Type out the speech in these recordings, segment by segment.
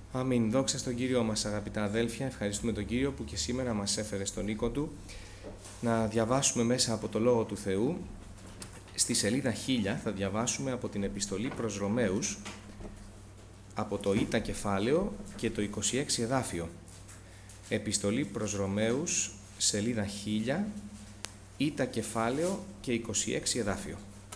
Αμήν. Δόξα στον Κύριο μας, αγαπητά αδέλφια. Ευχαριστούμε τον Κύριο που και σήμερα μας έφερε στον οίκο Του να διαβάσουμε μέσα από το Λόγο του Θεού. Στη σελίδα 1000 θα διαβάσουμε από την επιστολή προς Ρωμαίους, από το Ήτα κεφάλαιο και το 26 εδάφιο. Επιστολή προς Ρωμαίους, σελίδα 1000, Ήτα κεφάλαιο και 26 εδάφιο.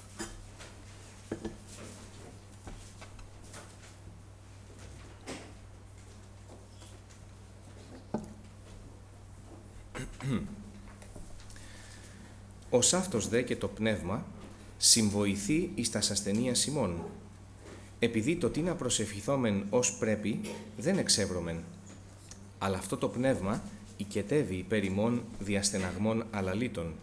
Ως αυτός δε και το πνεύμα συμβοηθεί εις τας ασθενείας ημών, επειδή το τι να προσευχηθόμεν ως πρέπει δεν εξεύρωμεν, αλλά αυτό το πνεύμα οικετεύει υπέρ ημών διαστεναγμών αλαλήτων.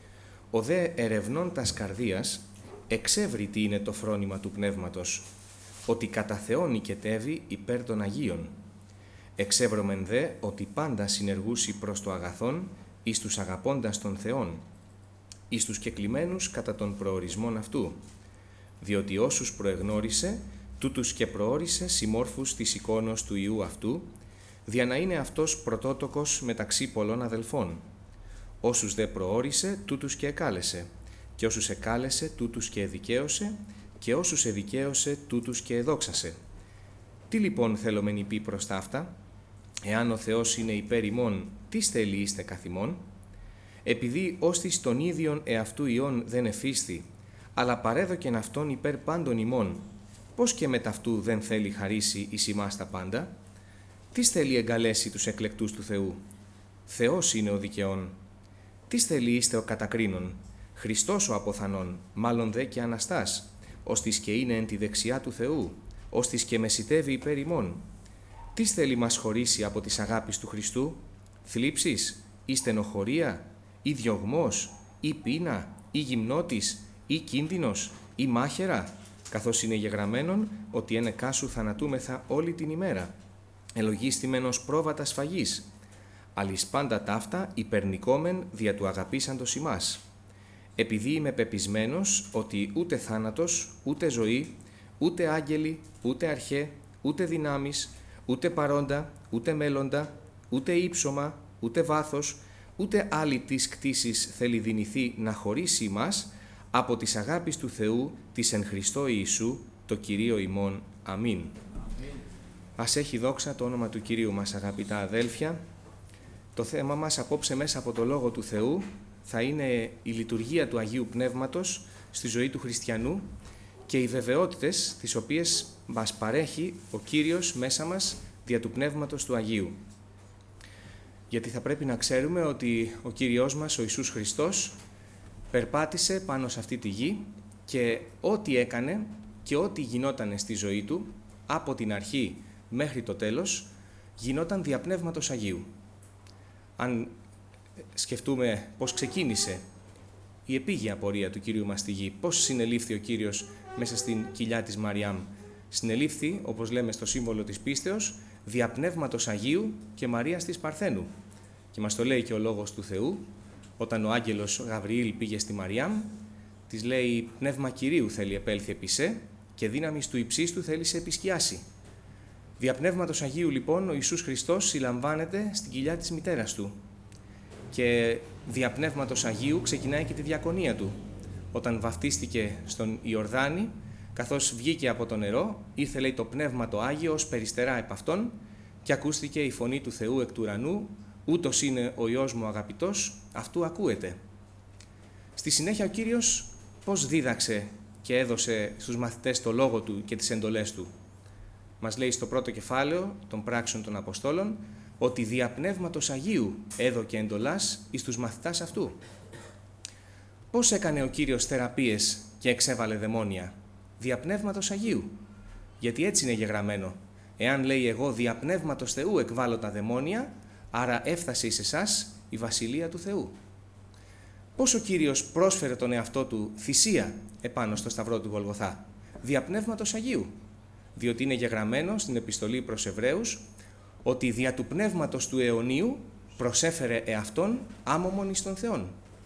Ο δε ερευνών τας καρδίας εξεύρει τι είναι το φρόνημα του πνεύματος, ότι κατά Θεόν οικετεύει υπέρ των Αγίων. Εξεύρωμεν δε ότι πάντα συνεργούσι προς το αγαθόν εις τους αγαπώντας των Θεών, εις τους κεκλημένους κατά των προορισμών αυτού, διότι όσους προεγνώρισε, τούτους και προόρισε συμμόρφους της εικόνος του Υιού αυτού, δια να είναι αυτός πρωτότοκος μεταξύ πολλών αδελφών. Όσους δε προόρισε, τούτους και εκάλεσε, και όσους εκάλεσε, τούτους και εδικαίωσε, και όσους εδικαίωσε, τούτους και εδόξασε. Τι λοιπόν θέλομεν υπεί προς ταύτα? Εάν ο Θεός είναι υπέρ ημών, τι στέλει είστε καθ' ημών? Επειδή ώστις τον ίδιον εαυτού Υιόν δεν εφίστη, αλλά παρέδοκεν αυτόν υπέρ πάντων ημών, πώς και μετ' αυτού δεν θέλει χαρίσει εις ημάς τα πάντα? Τι θέλει εγκαλέσει τους εκλεκτούς του Θεού? Θεός είναι ο δικαιών. Τι θέλει είστε ο κατακρίνων? Χριστός ο αποθανών, μάλλον δε και Αναστάς, ώστις και είναι εν τη δεξιά του Θεού, ώστις και μεσητεύει υπέρ ημών. Τι θέλει μας χωρίσει από της αγάπης του Χριστού? Θλίψεις, ή στενοχωρία, ή διωγμός, ή πείνα, ή γυμνότης, ή κίνδυνος, ή μάχαιρα, καθώς είναι γεγραμμένον ότι ένεκά σου θανατούμεθα όλη την ημέρα, ελογίστημεν ως πρόβατα σφαγής, αλλης πάντα ταύτα υπερνικόμεν δια του αγαπήσαντος ημάς. Επειδή είμαι πεπισμένος ότι ούτε θάνατος, ούτε ζωή, ούτε άγγελοι, ούτε αρχέ, ούτε δυνάμεις, ούτε παρόντα, ούτε μέλλοντα, ούτε ύψωμα, ούτε βάθος, ούτε άλλη της κτήσης θέλει δυνηθεί να χωρίσει ημάς από της αγάπης του Θεού της εν Χριστώ Ιησού, το Κυρίο ημών. Αμήν. Ας έχει δόξα το όνομα του Κυρίου μας, αγαπητά αδέλφια. Το θέμα μας απόψε μέσα από το Λόγο του Θεού θα είναι η λειτουργία του Αγίου Πνεύματος στη ζωή του χριστιανού και οι βεβαιότητες τις οποίες μας παρέχει ο Κύριος μέσα μας δια του Πνεύματος του Αγίου. Γιατί θα πρέπει να ξέρουμε ότι ο Κύριος μας, ο Ιησούς Χριστός, περπάτησε πάνω σε αυτή τη γη και ό,τι έκανε και ό,τι γινόταν στη ζωή του, από την αρχή μέχρι το τέλος, γινόταν δια Πνεύματος Αγίου. Αν σκεφτούμε πώς ξεκίνησε η επίγεια πορεία του Κυρίου μας στη γη, πώς συνελήφθη ο Κύριος μέσα στην κοιλιά της Μαριάμ. Συνελήφθη, όπως λέμε στο σύμβολο της πίστεως, δια Πνεύματος Αγίου και Μαρίας της Παρθένου. Και μας το λέει και ο Λόγος του Θεού, όταν ο άγγελος Γαβριήλ πήγε στη Μαριάμ, της λέει «Πνεύμα Κυρίου θέλει επέλθει επί σε και δύναμις του υψίστου θέλει σε επισκιάσει». Δια Πνεύματος Αγίου λοιπόν ο Ιησούς Χριστός συλλαμβάνεται στην κοιλιά της μητέρας του και δια Πνεύματος Αγίου ξεκινάει και τη διακονία του. Όταν βαφτίστηκε στον Ιορδάνη, καθώς βγήκε από το νερό, ήρθε λέει το Πνεύμα το Άγιο ως περιστερά επ' αυτόν και ακούστηκε η φωνή του Θεού εκ του ουρανού, ούτως είναι ο Υιός μου αγαπητός, αυτού ακούετε. Στη συνέχεια ο Κύριος πώς δίδαξε και έδωσε στους μαθητές το λόγο του και τις εντολές του? Μας λέει στο πρώτο κεφάλαιο των πράξεων των Αποστόλων ότι δια Πνεύματος Αγίου έδωκε εντολάς εις τους μαθητάς αυτού. Πώς έκανε ο Κύριος θεραπείες και εξέβαλε δαιμόνια? Δια Πνεύματος Αγίου. Γιατί έτσι είναι γεγραμμένο. Εάν λέει εγώ δια Πνεύματος Θεού εκβάλλω τα δαιμόνια, άρα έφτασε εις εσάς η Βασιλεία του Θεού. Πώς ο Κύριος πρόσφερε τον εαυτό του θυσία επάνω στο σταυρό του Γολγοθά? Δια Πνεύματος Αγίου. Διότι είναι γεγραμμένο στην επιστολή προς Εβραίους ότι δια του Πνεύματος του αιωνίου προσέφερε εαυτόν άμωμον εις τον Θεόν.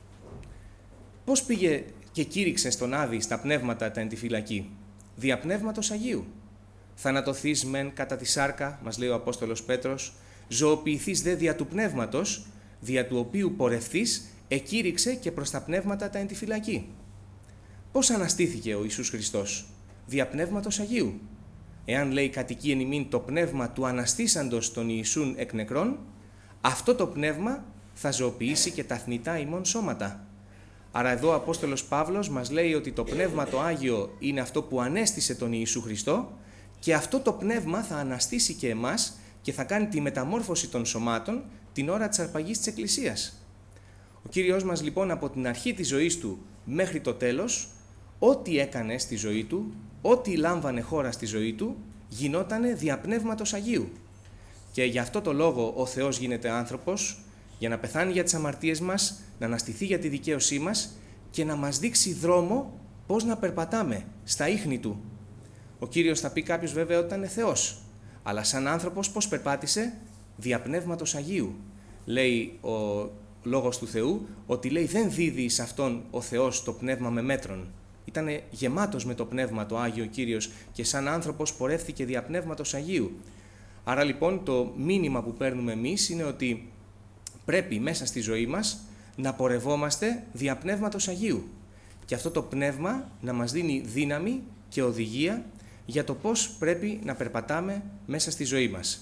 Πώς πήγε και κήρυξε στον Άδη στα πνεύματα τα εν τη φυλακή? Δια Πνεύματος Αγίου. θανατωθείς μεν κατά τη σάρκα, μας λέει ο Απόστολος Πέτρος, ζωοποιηθείς δε δια του πνεύματος, δια του οποίου πορευθείς, εκήρυξε και προς τα πνεύματα τα εν τη φυλακή. Πώς αναστήθηκε ο Ιησούς Χριστός? Δια πνεύματος Αγίου. Εάν λέει κατοικεί εν ημίν το πνεύμα του αναστήσαντος των Ιησούν εκ νεκρών, αυτό το πνεύμα θα ζωοποιήσει και τα θνητά ημών σώματα. Άρα εδώ ο Απόστολος Παύλος μας λέει ότι το πνεύμα το Άγιο είναι αυτό που ανέστησε τον Ιησού Χριστό και αυτό το πνεύμα θα αναστήσει και εμάς και θα κάνει τη μεταμόρφωση των σωμάτων την ώρα της αρπαγής της Εκκλησίας. Ο Κύριος μας λοιπόν από την αρχή της ζωής Του μέχρι το τέλος, ό,τι έκανε στη ζωή Του, ό,τι λάμβανε χώρα στη ζωή Του, γινότανε δια πνεύματος Αγίου. Και γι' αυτό το λόγο ο Θεός γίνεται άνθρωπος, για να πεθάνει για τις αμαρτίες μας, να αναστηθεί για τη δικαίωσή μας και να μας δείξει δρόμο πώς να περπατάμε στα ίχνη Του. Ο Κύριος θα πει κάποιος βέβαια ότι ήταν Θεός, αλλά σαν άνθρωπος πώς περπάτησε? Δια πνεύματος Αγίου. Λέει ο Λόγος του Θεού ότι λέει δεν δίδει σε Αυτόν ο Θεός το πνεύμα με μέτρον. Ήταν γεμάτος με το πνεύμα το Άγιο ο Κύριος και σαν άνθρωπος πορεύθηκε δια πνεύματος Αγίου. Άρα λοιπόν το μήνυμα που παίρνουμε εμείς είναι ότι πρέπει μέσα στη ζωή μας να πορευόμαστε δια πνεύματος Αγίου. Και αυτό το πνεύμα να μας δίνει δύναμη και οδηγία για το πώς πρέπει να περπατάμε μέσα στη ζωή μας.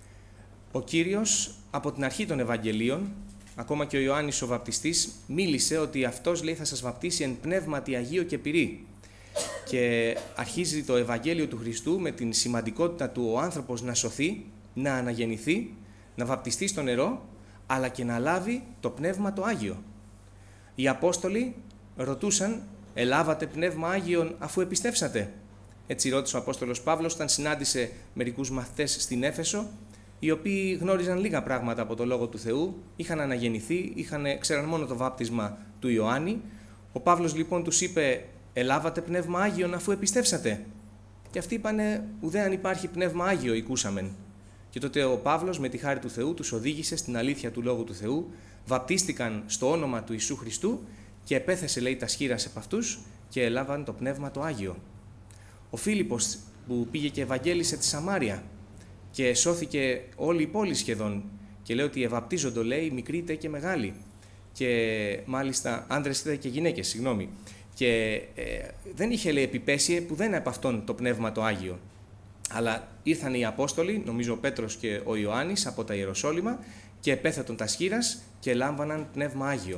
Ο Κύριος από την αρχή των Ευαγγελίων, ακόμα και ο Ιωάννης ο Βαπτιστής, μίλησε ότι αυτός λέει θα σας βαπτίσει εν πνεύματι Αγίο και πυρί. Και αρχίζει το Ευαγγέλιο του Χριστού με την σημαντικότητα του ο άνθρωπος να σωθεί, να αναγεννηθεί, να βαπτιστεί στο νερό, αλλά και να λάβει το Πνεύμα το Άγιο. Οι Απόστολοι ρωτούσαν, ελάβατε Πνεύμα Άγιον αφού επιστέψατε? Έτσι ρώτησε ο Απόστολος Παύλος όταν συνάντησε μερικούς μαθητές στην Έφεσο, οι οποίοι γνώριζαν λίγα πράγματα από το Λόγο του Θεού, είχαν αναγεννηθεί, ξέραν μόνο το βάπτισμα του Ιωάννη. Ο Παύλος λοιπόν τους είπε, ελάβατε Πνεύμα Άγιον αφού επιστέψατε? Και αυτοί είπανε, ουδέ αν υπάρχει Πνεύμα Άγιο οικούσαμεν. Και τότε ο Παύλος με τη χάρη του Θεού τους οδήγησε στην αλήθεια του Λόγου του Θεού, βαπτίστηκαν στο όνομα του Ιησού Χριστού και επέθεσε λέει τα σχήρας επ' αυτούς και έλαβαν το Πνεύμα το Άγιο. Ο Φίλιππος που πήγε και ευαγγέλισε τη Σαμάρια και σώθηκε όλη η πόλη σχεδόν και λέει ότι ευαπτίζονται λέει μικροί τε και μεγάλοι και μάλιστα άντρες τε και γυναίκες, συγγνώμη. Και δεν είχε λέει επιπέσει που δεν είναι από αυτόν το Πνεύμα το Άγιο. Αλλά ήρθαν οι Απόστολοι, νομίζω ο Πέτρος και ο Ιωάννης από τα Ιεροσόλυμα και επέθετον τα σχήρας και λάμβαναν Πνεύμα Άγιο.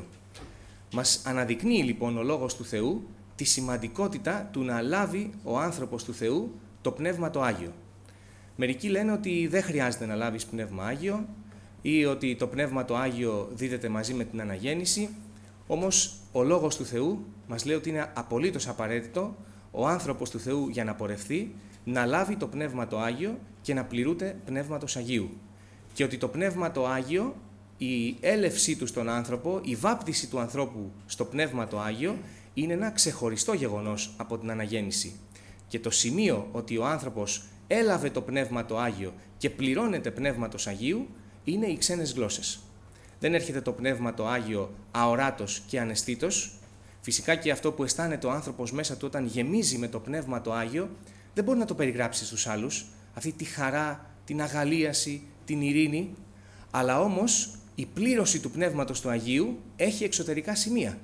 Μας αναδεικνύει λοιπόν ο Λόγος του Θεού τη σημαντικότητα του να λάβει ο άνθρωπος του Θεού το Πνεύμα το Άγιο. Μερικοί λένε ότι δεν χρειάζεται να λάβεις Πνεύμα Άγιο ή ότι το Πνεύμα το Άγιο δίδεται μαζί με την αναγέννηση, όμως ο Λόγος του Θεού μας λέει ότι είναι απολύτως απαραίτητο ο άνθρωπος του Θεού για να πορευθεί να λάβει το Πνεύμα το Άγιο και να πληρούνται Πνεύματος Αγίου. Και ότι το Πνεύμα το Άγιο, η έλευσή του στον άνθρωπο, η βάπτιση του ανθρώπου στο Πνεύμα το Άγιο είναι ένα ξεχωριστό γεγονός από την αναγέννηση. Και το σημείο ότι ο άνθρωπος έλαβε το Πνεύμα το Άγιο και πληρώνεται Πνεύματος Αγίου είναι οι ξένες γλώσσες. Δεν έρχεται το Πνεύμα το Άγιο αοράτος και αναισθήτως. Φυσικά και αυτό που αισθάνεται ο άνθρωπος μέσα του όταν γεμίζει με το Πνεύμα το Άγιο δεν μπορεί να το περιγράψει στους άλλους, αυτή τη χαρά, την αγαλίαση, την ειρήνη, αλλά όμως η πλήρωση του Πνεύματος του Αγίου έχει εξωτερικά σημεία.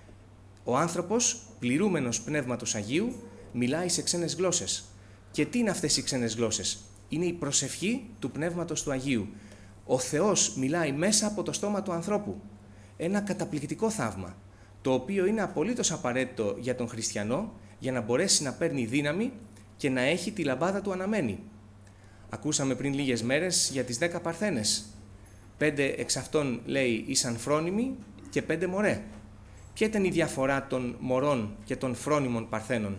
Ο άνθρωπος, πληρούμενος Πνεύματος Αγίου, μιλάει σε ξένες γλώσσες. Και τι είναι αυτές οι ξένες γλώσσες? Είναι η προσευχή του Πνεύματος του Αγίου. Ο Θεός μιλάει μέσα από το στόμα του ανθρώπου. Ένα καταπληκτικό θαύμα, το οποίο είναι απολύτως απαραίτητο για τον χριστιανό για να μπορέσει να παίρνει δύναμη και να έχει τη λαμπάδα του αναμένη. Ακούσαμε πριν λίγες μέρες για τις 10 παρθένες. 5 εξ αυτών λέει ήσαν φρόνιμοι και 5 μωρέ. Ποια ήταν η διαφορά των μωρών και των φρόνιμων παρθένων?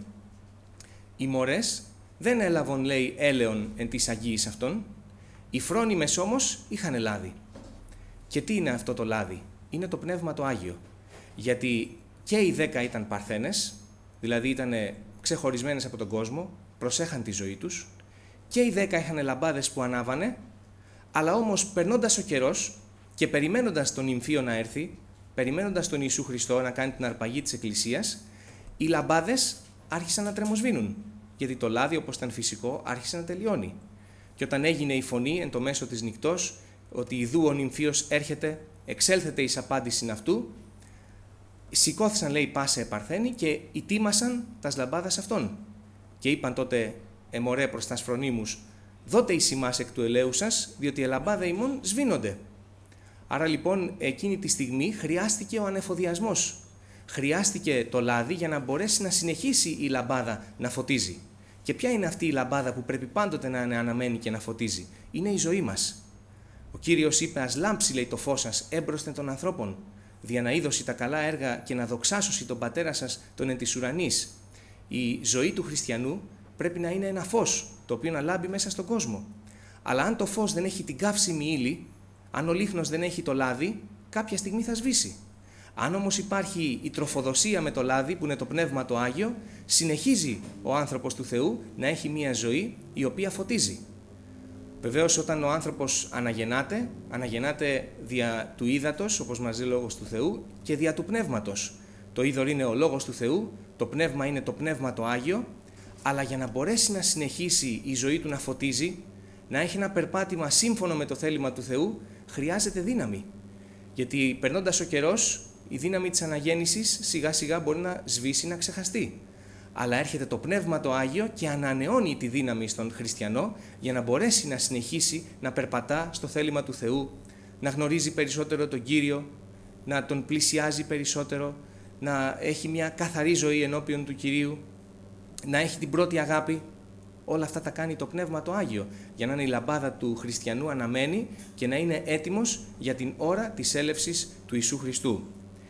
Οι μωρές δεν έλαβαν λέει έλεον εν της αγίης αυτών. Οι φρόνιμες όμως είχαν λάδι. Και τι είναι αυτό το λάδι? Είναι το Πνεύμα το Άγιο. Γιατί και οι 10 ήταν παρθένες, δηλαδή ήταν ξεχωρισμένες από τον κόσμο, προσέχαν τη ζωή τους, και οι 10 είχαν λαμπάδες που ανάβανε, αλλά όμως περνώντας ο καιρός και περιμένοντας τον νυμφίο να έρθει, περιμένοντας τον Ιησού Χριστό να κάνει την αρπαγή της Εκκλησίας, οι λαμπάδες άρχισαν να τρεμοσβήνουν. γιατί το λάδι, όπως ήταν φυσικό, άρχισε να τελειώνει. Και όταν έγινε η φωνή εν το μέσο της νυκτός, ότι ιδού ο νυμφίος έρχεται, εξέλθετε εις απάντησιν αυτού, σηκώθησαν, λέει, πάσα επαρθένη και ετοίμασαν τας λαμπάδας αυτών. Και είπαν τότε, εμορέ προς τας φρονίμους, δότε εις ημάς εκ του ελαίου σας, διότι η λαμπάδα ημών σβήνονται. Άρα λοιπόν εκείνη τη στιγμή χρειάστηκε ο ανεφοδιασμός. Χρειάστηκε το λάδι για να μπορέσει να συνεχίσει η λαμπάδα να φωτίζει. Και ποια είναι αυτή η λαμπάδα που πρέπει πάντοτε να είναι αναμένη και να φωτίζει? Είναι η ζωή μας. Ο Κύριος είπε, ας λάμψει, λέει, το φως σας έμπροσθεν των ανθρώπων, δια να είδωση τα καλά έργα και να δοξάσωση τον Πατέρα σας τον εν της ουρανής. Η ζωή του χριστιανού πρέπει να είναι ένα φως, το οποίο να λάμπει μέσα στον κόσμο. Αλλά αν το φως δεν έχει την καύσιμη ύλη, αν ο λίχνος δεν έχει το λάδι, κάποια στιγμή θα σβήσει. Αν όμως υπάρχει η τροφοδοσία με το λάδι, που είναι το Πνεύμα το Άγιο, συνεχίζει ο άνθρωπος του Θεού να έχει μια ζωή η οποία φωτίζει. Βεβαίως, όταν ο άνθρωπος αναγεννάται δια του ύδατος, όπως μας λέει ο Λόγος του Θεού, και δια του Πνεύματος. Το είδωρ είναι ο Λόγος του Θεού, το Πνεύμα είναι το Πνεύμα το Άγιο, αλλά για να μπορέσει να συνεχίσει η ζωή του να φωτίζει, να έχει ένα περπάτημα σύμφωνο με το θέλημα του Θεού, χρειάζεται δύναμη. Γιατί περνώντας ο καιρός, η δύναμη της αναγέννησης σιγά σιγά μπορεί να σβήσει, να ξεχαστεί. Αλλά έρχεται το Πνεύμα το Άγιο και ανανεώνει τη δύναμη στον χριστιανό για να μπορέσει να συνεχίσει να περπατά στο θέλημα του Θεού, να γνωρίζει περισσότερο τον Κύριο, να τον πλησιάζει περισσότερο, να έχει μια καθαρή ζωή ενώπιον του Κυρίου, να έχει την πρώτη αγάπη. Όλα αυτά τα κάνει το Πνεύμα το Άγιο, για να είναι η λαμπάδα του χριστιανού αναμένη και να είναι έτοιμος για την ώρα της έλευσης του Ιησού Χριστού.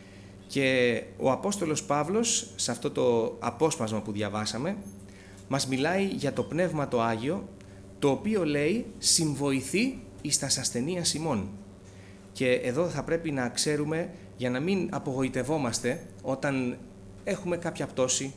Και ο Απόστολος Παύλος, σε αυτό το απόσπασμα που διαβάσαμε, μας μιλάει για το Πνεύμα το Άγιο, το οποίο, λέει, συμβοηθεί εις τας ασθενείας ημών. Και εδώ θα πρέπει να ξέρουμε, για να μην απογοητευόμαστε όταν έχουμε κάποια πτώση,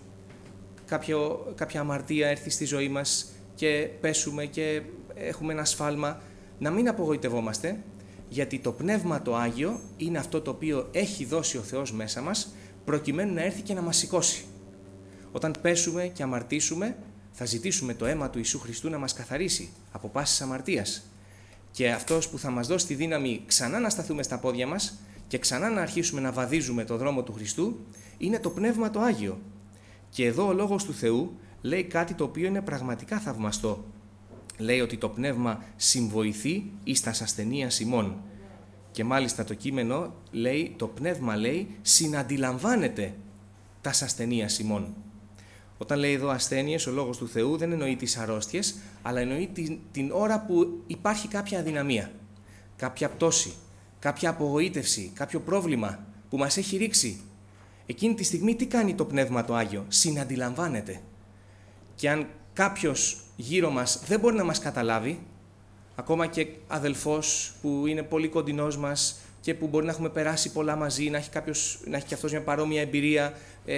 κάποια αμαρτία έρθει στη ζωή μας και πέσουμε και έχουμε ένα σφάλμα, να μην απογοητευόμαστε, γιατί το Πνεύμα το Άγιο είναι αυτό το οποίο έχει δώσει ο Θεός μέσα μας, προκειμένου να έρθει και να μας σηκώσει. Όταν πέσουμε και αμαρτήσουμε, θα ζητήσουμε το αίμα του Ιησού Χριστού να μας καθαρίσει από πάσης αμαρτίας. Και αυτός που θα μας δώσει τη δύναμη ξανά να σταθούμε στα πόδια μας και ξανά να αρχίσουμε να βαδίζουμε το δρόμο του Χριστού, είναι το Πνεύμα το Άγιο. Και εδώ ο Λόγος του Θεού λέει κάτι το οποίο είναι πραγματικά θαυμαστό. Λέει ότι το Πνεύμα συμβοηθεί εις τας ασθενείας ημών. Και μάλιστα το κείμενο λέει, το Πνεύμα, λέει, συναντιλαμβάνεται τας ασθενείας ημών. Όταν λέει εδώ ασθένειες, ο Λόγος του Θεού δεν εννοεί τις αρρώστιες, αλλά εννοεί την ώρα που υπάρχει κάποια αδυναμία, κάποια πτώση, κάποια απογοήτευση, κάποιο πρόβλημα που μας έχει ρίξει. Εκείνη τη στιγμή τι κάνει το Πνεύμα το Άγιο? Συναντιλαμβάνεται. Και αν κάποιος γύρω μας δεν μπορεί να μας καταλάβει, ακόμα και αδελφός που είναι πολύ κοντινός μας και που μπορεί να έχουμε περάσει πολλά μαζί, να έχει και αυτός μια παρόμοια εμπειρία,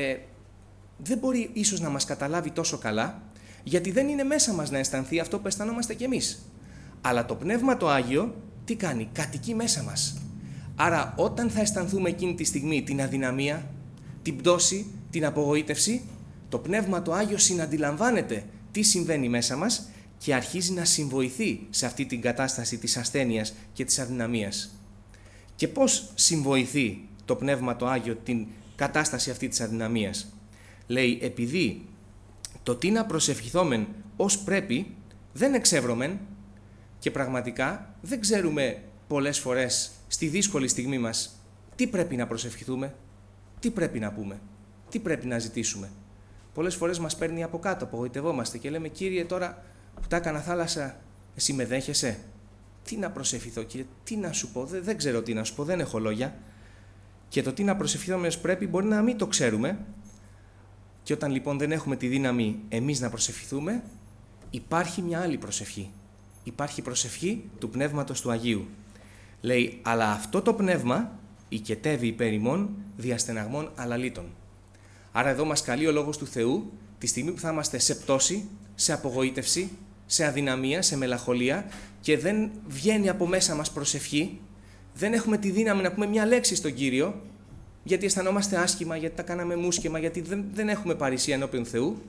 δεν μπορεί ίσως να μας καταλάβει τόσο καλά, γιατί δεν είναι μέσα μας να αισθανθεί αυτό που αισθανόμαστε κι εμείς. Αλλά το Πνεύμα το Άγιο τι κάνει? Κατοικεί μέσα μας. Άρα όταν θα αισθανθούμε εκείνη τη στιγμή την αδυναμία, την πτώση, την απογοήτευση, το Πνεύμα το Άγιο συναντιλαμβάνεται τι συμβαίνει μέσα μας και αρχίζει να συμβοηθεί σε αυτή την κατάσταση της ασθένειας και της αδυναμίας. Και πώς συμβοηθεί το Πνεύμα το Άγιο την κατάσταση αυτή της αδυναμίας? Λέει, επειδή το τι να προσευχηθόμεν ως πρέπει δεν εξεύρωμεν, και πραγματικά δεν ξέρουμε πολλές φορές στη δύσκολη στιγμή μας τι πρέπει να προσευχηθούμε, τι πρέπει να πούμε, τι πρέπει να ζητήσουμε. Πολλές φορές μας παίρνει από κάτω, απογοητευόμαστε και λέμε, Κύριε, τώρα που τα έκανα θάλασσα, εσύ με δέχεσαι? Τι να προσευχηθώ, Κύριε, τι να σου πω? Δεν ξέρω τι να σου πω, δεν έχω λόγια. Και το τι να προσευχηθούμε ως πρέπει μπορεί να μην το ξέρουμε. Και όταν λοιπόν δεν έχουμε τη δύναμη εμείς να προσευχηθούμε, υπάρχει μια άλλη προσευχή. Υπάρχει προσευχή του Πνεύματος του Αγίου. Λέει, αλλά αυτό το Πνεύμα οικετεύει υπέρ ημών διαστεναγμών αλαλήτων. Άρα εδώ μας καλεί ο Λόγος του Θεού τη στιγμή που θα είμαστε σε πτώση, σε απογοήτευση, σε αδυναμία, σε μελαγχολία και δεν βγαίνει από μέσα μας προσευχή, δεν έχουμε τη δύναμη να πούμε μια λέξη στον Κύριο, γιατί αισθανόμαστε άσχημα, γιατί τα κάναμε μουσκεμα, γιατί δεν έχουμε παρησία ενώπιον Θεού.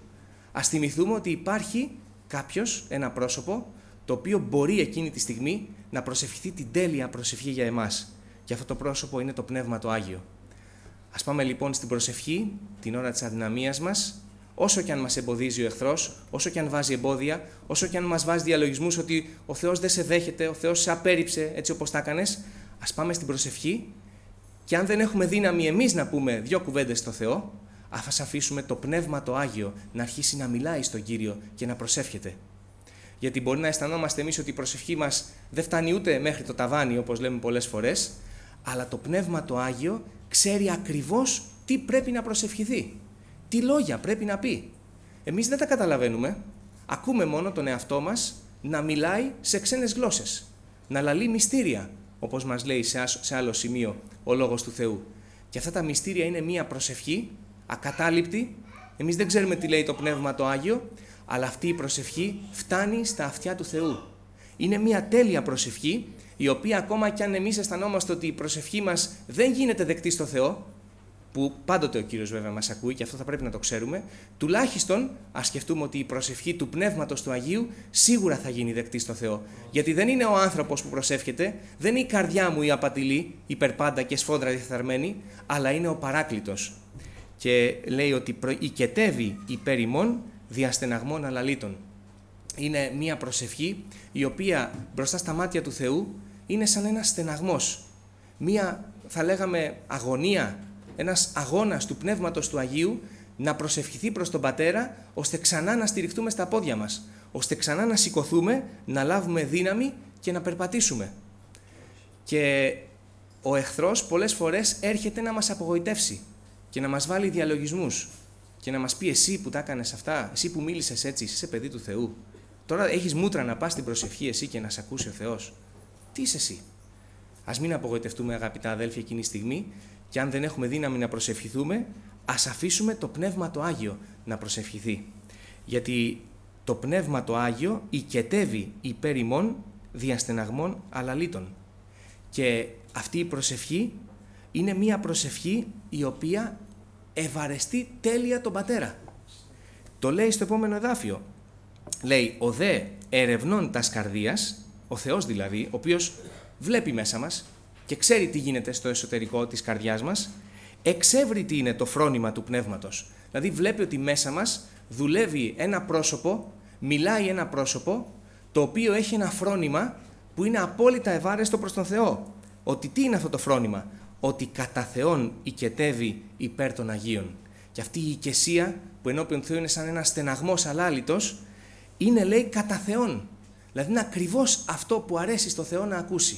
Ας θυμηθούμε ότι υπάρχει κάποιος, ένα πρόσωπο, το οποίο μπορεί εκείνη τη στιγμή να προσευχηθεί την τέλεια προσευχή για εμάς. Και αυτό το πρόσωπο είναι το Πνεύμα το Άγιο. Ας πάμε λοιπόν στην προσευχή, την ώρα της αδυναμίας μας, όσο και αν μας εμποδίζει ο εχθρός, όσο και αν βάζει εμπόδια, όσο και αν μας βάζει διαλογισμούς ότι ο Θεός δεν σε δέχεται, ο Θεός σε απέρριψε έτσι όπως τα έκανες, ας πάμε στην προσευχή και αν δεν έχουμε δύναμη εμείς να πούμε δύο κουβέντες στο Θεό, ας αφήσουμε το Πνεύμα το Άγιο να αρχίσει να μιλάει στον Κύριο και να προσεύχεται. Γιατί μπορεί να αισθανόμαστε εμείς ότι η προσευχή μας δεν φτάνει ούτε μέχρι το ταβάνι, όπως λέμε πολλές φορές, αλλά το Πνεύμα το Άγιο ξέρει ακριβώς τι πρέπει να προσευχηθεί, τι λόγια πρέπει να πει. Εμείς δεν τα καταλαβαίνουμε, ακούμε μόνο τον εαυτό μας να μιλάει σε ξένες γλώσσες, να λαλεί μυστήρια, όπως μας λέει σε άλλο σημείο ο Λόγος του Θεού. Και αυτά τα μυστήρια είναι μία προσευχή ακατάληπτη, εμείς δεν ξέρουμε τι λέει το Πνεύμα το Άγιο, αλλά αυτή η προσευχή φτάνει στα αυτιά του Θεού. Είναι μία τέλεια προσευχή, η οποία ακόμα κι αν εμείς αισθανόμαστε ότι η προσευχή μας δεν γίνεται δεκτή στο Θεό, που πάντοτε ο Κύριος βέβαια μας ακούει και αυτό θα πρέπει να το ξέρουμε, τουλάχιστον ας σκεφτούμε ότι η προσευχή του Πνεύματος του Αγίου σίγουρα θα γίνει δεκτή στο Θεό. Γιατί δεν είναι ο άνθρωπος που προσεύχεται, δεν είναι η καρδιά μου η απατηλή, υπερπάντα και σφόδρα διθαρμένη, αλλά είναι ο Παράκλητος. Και λέει ότι οικετεύει υπέρ ημών διαστεναγμών αλαλήτων. Είναι μία προσευχή η οποία μπροστά στα μάτια του Θεού είναι σαν ένας στεναγμός. Μία, θα λέγαμε, αγωνία, ένας αγώνας του Πνεύματος του Αγίου να προσευχηθεί προς τον Πατέρα, ώστε ξανά να στηριχτούμε στα πόδια μας, ώστε ξανά να σηκωθούμε, να λάβουμε δύναμη και να περπατήσουμε. Και ο εχθρός πολλές φορές έρχεται να μας απογοητεύσει και να μας βάλει διαλογισμούς και να μας πει εσύ που τα έκανες αυτά, εσύ που μίλησες έτσι, είσαι παιδί του Θεού. Τώρα έχεις μούτρα να πας στην προσευχή εσύ και να σε ακούσει ο Θεός. Τι είσαι εσύ? Ας μην απογοητευτούμε αγαπητά αδέλφια εκείνη τη στιγμή και αν δεν έχουμε δύναμη να προσευχηθούμε, ας αφήσουμε το Πνεύμα το Άγιο να προσευχηθεί. Γιατί το Πνεύμα το Άγιο οικετεύει υπέρ ημών διαστεναγμών αλαλήτων. Και αυτή η προσευχή είναι μία προσευχή η οποία ευαρεστεί τέλεια τον Πατέρα. Το λέει στο επόμενο εδάφιο. Λέει, ο δε ερευνών τας καρδίας, ο Θεός δηλαδή, ο οποίος βλέπει μέσα μας και ξέρει τι γίνεται στο εσωτερικό της καρδιάς μας, εξεύρει τι είναι το φρόνημα του Πνεύματος. Δηλαδή βλέπει ότι μέσα μας δουλεύει ένα πρόσωπο, μιλάει ένα πρόσωπο, το οποίο έχει ένα φρόνημα που είναι απόλυτα ευάρεστο προς τον Θεό. Ότι τι είναι αυτό το φρόνημα? Ότι κατά Θεόν οικετεύει υπέρ των Αγίων. Και αυτή η οικεσία που ενώπιον Θεού είναι σαν ένα στεναγμός αλάλητος, είναι λέει κατά Θεόν. Δηλαδή είναι ακριβώς αυτό που αρέσει στο Θεό να ακούσει.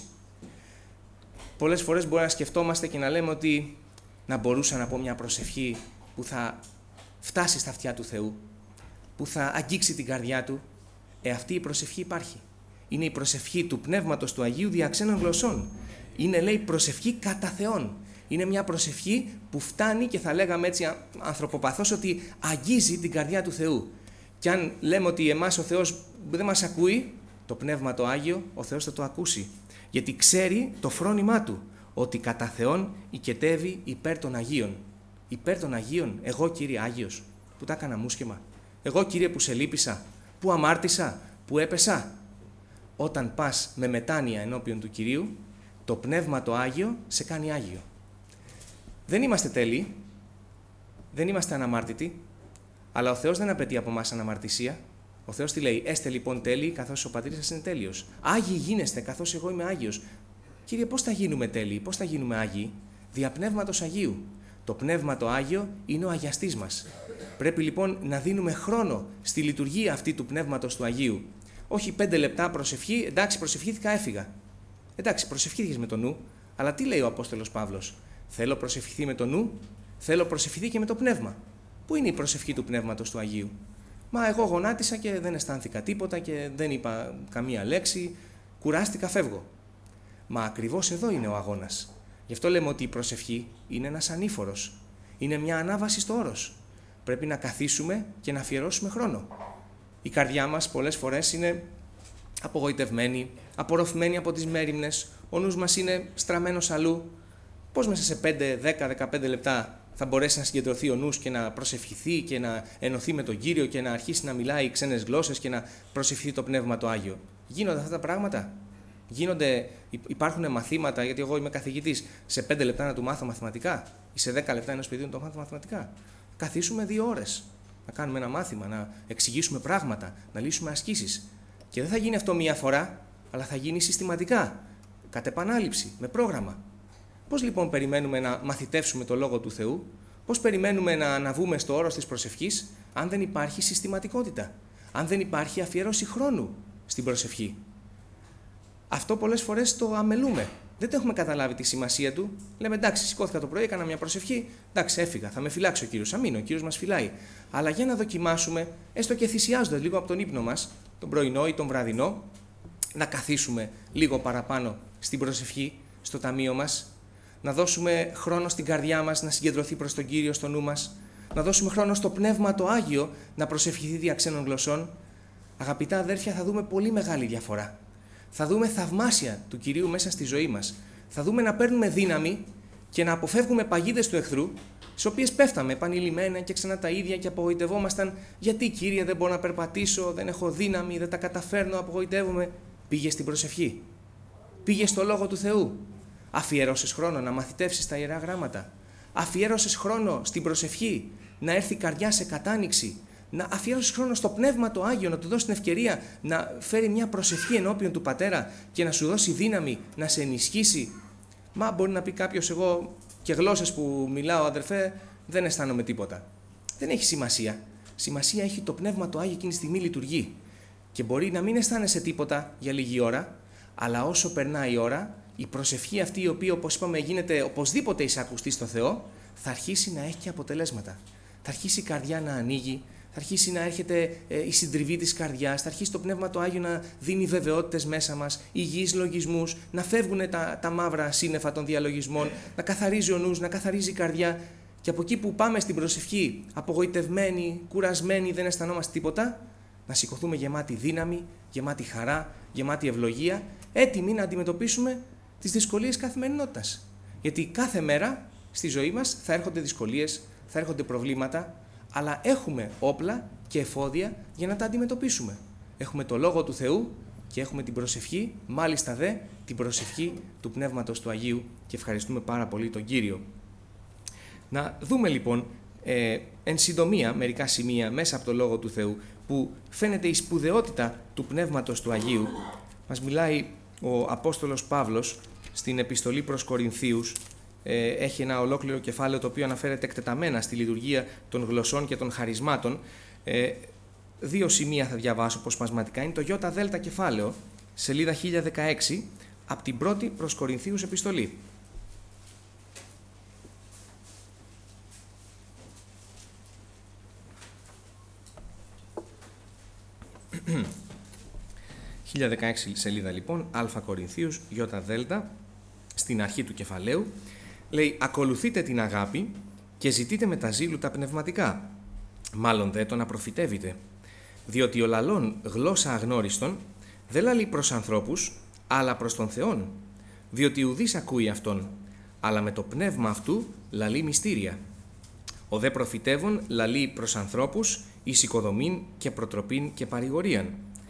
Πολλές φορές μπορεί να σκεφτόμαστε και να λέμε ότι να μπορούσα να πω μια προσευχή που θα φτάσει στα αυτιά του Θεού, που θα αγγίξει την καρδιά του. Αυτή η προσευχή υπάρχει. Είναι η προσευχή του Πνεύματος του Αγίου δια ξένων γλωσσών. Είναι λέει προσευχή κατά Θεόν. Είναι μια προσευχή που φτάνει και θα λέγαμε έτσι ανθρωποπαθώς ότι αγγίζει την καρδιά του Θεού. Και αν λέμε ότι εμάς ο Θεός δεν μας ακούει, το Πνεύμα το Άγιο, ο Θεός θα το ακούσει. Γιατί ξέρει το φρόνημά του, ότι κατά Θεόν οικετεύει υπέρ των Αγίων. Υπέρ των Αγίων, εγώ Κύριε Άγιος, που τα έκανα μουσκεμα. Εγώ Κύριε που σε λύπησα, που αμάρτησα, που έπεσα. Όταν πας με μετάνοια ενώπιον του Κυρίου, το Πνεύμα το Άγιο σε κάνει Άγιο. Δεν είμαστε τέλειοι, δεν είμαστε αναμάρτητοι, αλλά ο Θεός δεν απαιτεί από εμάς αναμαρτησία. Ο Θεός τι λέει? Έστε λοιπόν τέλειοι καθώς ο Πατήρης σας είναι τέλειος. Άγιοι γίνεστε καθώς εγώ είμαι Άγιος. Κύριε, πώς θα γίνουμε τέλειοι, πώς θα γίνουμε Άγιοι? Δια Πνεύματος Αγίου. Το Πνεύμα το Άγιο είναι ο αγιαστής μας. Πρέπει λοιπόν να δίνουμε χρόνο στη λειτουργία αυτή του Πνεύματος του Αγίου. Όχι 5 λεπτά προσευχή, εντάξει προσευχήθηκα, έφυγα. Εντάξει, προσευχήθηκες με το νου, αλλά τι λέει ο Απόστολος Παύλος? Θέλω προσευχηθεί με το νου, θέλω προσευχηθεί και με το πνεύμα. Πού είναι η προσευχή του Πνεύματος του Αγίου? Μα εγώ γονάτισα και δεν αισθάνθηκα τίποτα και δεν είπα καμία λέξη, κουράστηκα, φεύγω. Μα ακριβώς εδώ είναι ο αγώνας. Γι' αυτό λέμε ότι η προσευχή είναι ένας ανήφορος. Είναι μια ανάβαση στο όρος. Πρέπει να καθίσουμε και να αφιερώσουμε χρόνο. Η καρδιά μας πολλές φορές είναι απογοητευμένη, απορροφημένη από τις μέριμνες, ο νους μας είναι στραμμένος αλλού. Πώς μέσα σε 5, 10, 15 λεπτά θα μπορέσει να συγκεντρωθεί ο νους και να προσευχηθεί και να ενωθεί με τον Κύριο και να αρχίσει να μιλάει ξένες γλώσσες και να προσευχηθεί το Πνεύμα το Άγιο? Γίνονται αυτά τα πράγματα? Υπάρχουν μαθήματα, γιατί εγώ είμαι καθηγητής, σε 5 λεπτά να του μάθω μαθηματικά ή σε 10 λεπτά ενός παιδιού να το μάθω μαθηματικά? Καθίσουμε 2 ώρες να κάνουμε ένα μάθημα, να εξηγήσουμε πράγματα, να λύσουμε ασκήσεις. Και δεν θα γίνει αυτό μία φορά, αλλά θα γίνει συστηματικά, κατ' επανάληψη, με πρόγραμμα. Πώς λοιπόν περιμένουμε να μαθητεύσουμε το Λόγο του Θεού, πώς περιμένουμε να αναβούμε στο όρος της προσευχής, αν δεν υπάρχει συστηματικότητα, αν δεν υπάρχει αφιέρωση χρόνου στην προσευχή? Αυτό πολλές φορές το αμελούμε. Δεν το έχουμε καταλάβει τη σημασία του. Λέμε εντάξει, σηκώθηκα το πρωί, έκανα μια προσευχή, εντάξει, έφυγα, θα με φυλάξει ο Κύριος. Αμήν, ο Κύριος μας φυλάει. Αλλά για να δοκιμάσουμε, έστω και θυσιάζοντας λίγο από τον ύπνο μας, τον πρωινό ή τον βραδινό, να καθίσουμε λίγο παραπάνω στην προσευχή, στο ταμείο μας, να δώσουμε χρόνο στην καρδιά μας να συγκεντρωθεί προς τον Κύριο στο νου μας, να δώσουμε χρόνο στο Πνεύμα το Άγιο να προσευχηθεί δια ξένων γλωσσών. Αγαπητά αδέρφια, θα δούμε πολύ μεγάλη διαφορά. Θα δούμε θαυμάσια του Κυρίου μέσα στη ζωή μας. Θα δούμε να παίρνουμε δύναμη και να αποφεύγουμε παγίδες του εχθρού, στις οποίες πέφταμε επανειλημμένα και ξανά τα ίδια και απογοητευόμασταν. Γιατί, Κύριε, δεν μπορώ να περπατήσω, δεν έχω δύναμη, δεν τα καταφέρνω, απογοητεύομαι? Πήγε στην προσευχή. Πήγε στο Λόγο του Θεού. Αφιέρωσες χρόνο να μαθητεύσεις τα Ιερά Γράμματα. Αφιέρωσες χρόνο στην προσευχή, να έρθει η καρδιά σε κατάνοιξη. Να αφιέρωσες χρόνο στο Πνεύμα το Άγιο, να του δώσει την ευκαιρία να φέρει μια προσευχή ενώπιον του Πατέρα και να σου δώσει δύναμη, να σε ενισχύσει. Μα μπορεί να πει κάποιος, εγώ και γλώσσες που μιλάω, αδερφέ, δεν αισθάνομαι τίποτα. Δεν έχει σημασία. Σημασία έχει το Πνεύμα το Άγιο εκείνη τη στιγμή λειτουργεί. Και μπορεί να μην αισθάνεσαι τίποτα για λίγη ώρα, αλλά όσο περνάει η ώρα, η προσευχή αυτή, η οποία, όπως είπαμε, γίνεται οπωσδήποτε εισακουστή στο Θεό, θα αρχίσει να έχει και αποτελέσματα. Θα αρχίσει η καρδιά να ανοίγει, θα αρχίσει να έρχεται η συντριβή της καρδιάς, θα αρχίσει το Πνεύμα το Άγιο να δίνει βεβαιότητες μέσα μας, υγιείς λογισμούς, να φεύγουν τα μαύρα σύννεφα των διαλογισμών, να καθαρίζει ο νους, να καθαρίζει η καρδιά. Και από εκεί που πάμε στην προσευχή, απογοητευμένοι, κουρασμένοι, δεν αισθανόμαστε τίποτα, να σηκωθούμε γεμάτοι δύναμη, γεμάτοι χαρά, γεμάτοι ευλογία, έτοιμοι να αντιμετωπίσουμε τις δυσκολίες καθημερινότητας. Γιατί κάθε μέρα στη ζωή μας θα έρχονται δυσκολίες, θα έρχονται προβλήματα, αλλά έχουμε όπλα και εφόδια για να τα αντιμετωπίσουμε. Έχουμε το Λόγο του Θεού και έχουμε την προσευχή, μάλιστα δε την προσευχή του Πνεύματος του Αγίου, και ευχαριστούμε πάρα πολύ τον Κύριο. Να δούμε λοιπόν εν συντομία μερικά σημεία μέσα από το Λόγο του Θεού που φαίνεται η σπουδαιότητα του Πνεύματος του Αγίου. Μας μιλάει ο Απόστολος Παύλος στην επιστολή προς Κορινθίους. Έχει ένα ολόκληρο κεφάλαιο το οποίο αναφέρεται εκτεταμένα στη λειτουργία των γλωσσών και των χαρισμάτων. 2 σημεία θα διαβάσω αποσπασματικά. Είναι το ΙΔ κεφάλαιο, σελίδα 1016, από την πρώτη προς Κορινθίους επιστολή. «1016 σελίδα λοιπόν, Α Κορινθίους, ΙΔ, στην αρχή του κεφαλαίου, λέει: «Ακολουθείτε την αγάπη και ζητείτε με τα ζήλου τα πνευματικά, μάλλον δε το να προφητεύετε, διότι ο λαλών γλώσσα αγνώριστον δεν λαλεί προς ανθρώπους, αλλά προς τον Θεόν, διότι ουδής ακούει αυτόν, αλλά με το πνεύμα αυτού λαλεί μυστήρια. Ο δε προφητεύων λαλεί προς ανθρώπους, εις οικοδομήν και προτροπήν και παρηγορίαν.